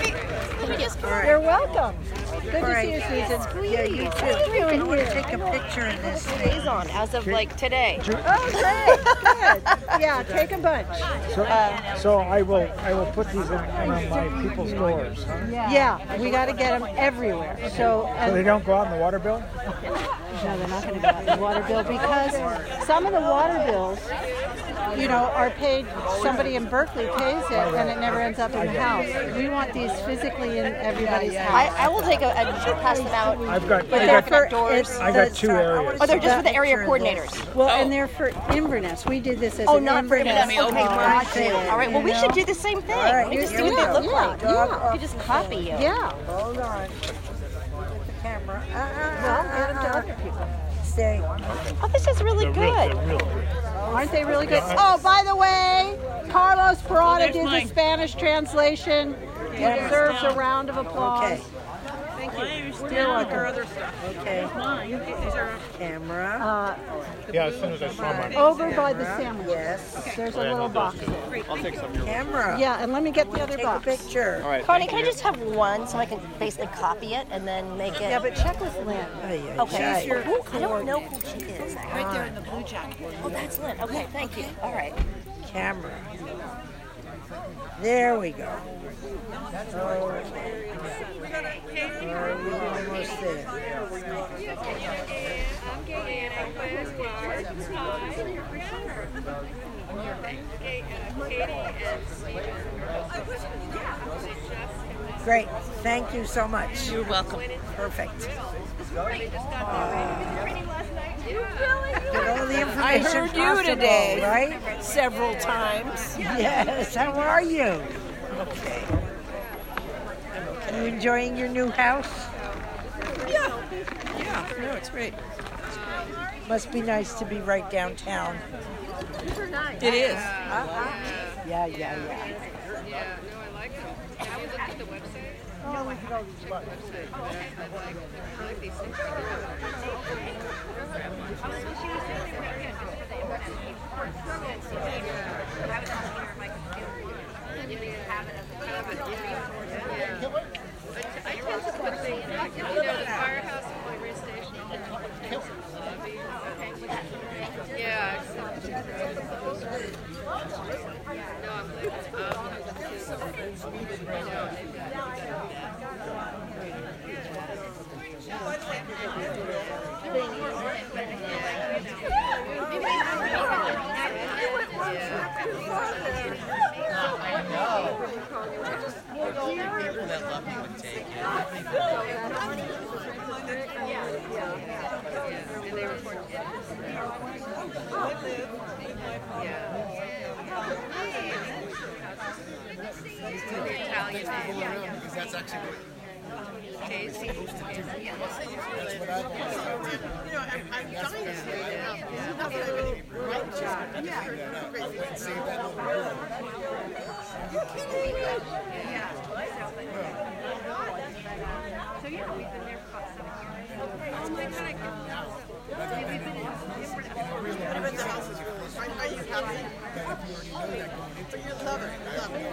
[SPEAKER 10] You're welcome. Good
[SPEAKER 5] All
[SPEAKER 10] to
[SPEAKER 5] right.
[SPEAKER 10] see you, Susan.
[SPEAKER 5] Yeah, you too.
[SPEAKER 10] What are you doing
[SPEAKER 5] I want to
[SPEAKER 10] here?
[SPEAKER 5] take a picture in this thing.
[SPEAKER 15] Liaison as of like today.
[SPEAKER 10] Oh, great. Good. Yeah, take a bunch.
[SPEAKER 9] So I will put these in my people's doors. Huh?
[SPEAKER 10] Yeah, we got to get them everywhere. So
[SPEAKER 9] they don't go out in the water bill?
[SPEAKER 10] no, they're not going to go out in the water bill because some of the water bills, you know, are paid. Somebody in Berkeley pays it, and it never ends up in the house. We want these physically in everybody's house.
[SPEAKER 15] I will take and pass them out.
[SPEAKER 9] I've got
[SPEAKER 15] doors.
[SPEAKER 9] I got 2 areas.
[SPEAKER 15] Oh, they're just for the area coordinators.
[SPEAKER 10] Well, and they're for Inverness. We did this as
[SPEAKER 15] Oh,
[SPEAKER 10] an
[SPEAKER 15] not for
[SPEAKER 10] Inverness.
[SPEAKER 15] Inverness. Okay, got you. All right. Well, we should do the same thing.
[SPEAKER 5] All right,
[SPEAKER 15] We just
[SPEAKER 5] here
[SPEAKER 15] see
[SPEAKER 5] we
[SPEAKER 15] what they
[SPEAKER 5] go.
[SPEAKER 15] look like.
[SPEAKER 10] Yeah.
[SPEAKER 15] You just copy you.
[SPEAKER 10] Yeah.
[SPEAKER 5] Hold on. Get the camera.
[SPEAKER 10] Well, get them to other people.
[SPEAKER 5] Stay.
[SPEAKER 15] Oh, this is really good.
[SPEAKER 10] Aren't they really good? Oh, by the way, Carlos Parada did the Spanish translation. He deserves a round of applause.
[SPEAKER 5] Okay.
[SPEAKER 3] Thank you.
[SPEAKER 5] You're welcome.
[SPEAKER 3] Other stuff.
[SPEAKER 5] Okay.
[SPEAKER 3] These are
[SPEAKER 5] Camera.
[SPEAKER 1] Yeah, as soon as I saw mine.
[SPEAKER 10] Over by the sandwich.
[SPEAKER 5] Yes.
[SPEAKER 10] There's a little box there.
[SPEAKER 14] I'll take some of your.
[SPEAKER 5] Camera.
[SPEAKER 10] Yeah, and let me get the other
[SPEAKER 5] Take a
[SPEAKER 10] box.
[SPEAKER 5] picture.
[SPEAKER 14] All right.
[SPEAKER 15] Connie, can I just have one so I can basically copy it and then make it?
[SPEAKER 10] Yeah, but check with Lynn.
[SPEAKER 15] Okay.
[SPEAKER 5] She's your
[SPEAKER 15] Ooh, I don't know who she is.
[SPEAKER 3] right there in the blue jacket.
[SPEAKER 15] Oh, that's Lynn. Okay, thank you. All right.
[SPEAKER 5] camera. There we go. We're almost there. Great. Thank you so much.
[SPEAKER 3] You're welcome.
[SPEAKER 5] Perfect.
[SPEAKER 8] Get all the information
[SPEAKER 3] I heard you
[SPEAKER 8] possible,
[SPEAKER 3] today,
[SPEAKER 8] right?
[SPEAKER 3] Several times.
[SPEAKER 8] Yes. How are you? Okay. You enjoying your new house?
[SPEAKER 3] Yeah. Yeah. No, it's great.
[SPEAKER 8] Must be nice to be right downtown.
[SPEAKER 3] It is.
[SPEAKER 8] Yeah.
[SPEAKER 16] Yeah, no, I like it. I would look at the website.
[SPEAKER 8] Oh, I could always look.
[SPEAKER 16] I like these things. I tend to put things like, the firehouse and my station. Yeah, no, I'm
[SPEAKER 17] That love me would take it.
[SPEAKER 16] Italian name.
[SPEAKER 11] Because that's actually
[SPEAKER 16] Tasty.
[SPEAKER 11] that's what I've always thought.
[SPEAKER 3] I'm dying to say
[SPEAKER 11] Save that little girl.
[SPEAKER 16] So yeah, we've been there for about 7 years. Oh my God, we've been in
[SPEAKER 3] the house is really fine. Are you happy? You love it. Love it.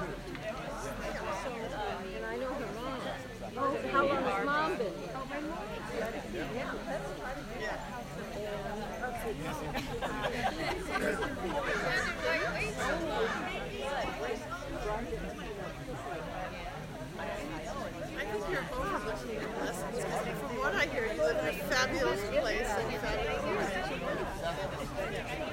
[SPEAKER 10] And I know her mom. Oh, how long has mom been? Oh, my mom. Yeah, that's fun. Yeah.
[SPEAKER 3] I think you're overlooking your blessings. From what I hear, you live in a fabulous place and fabulous.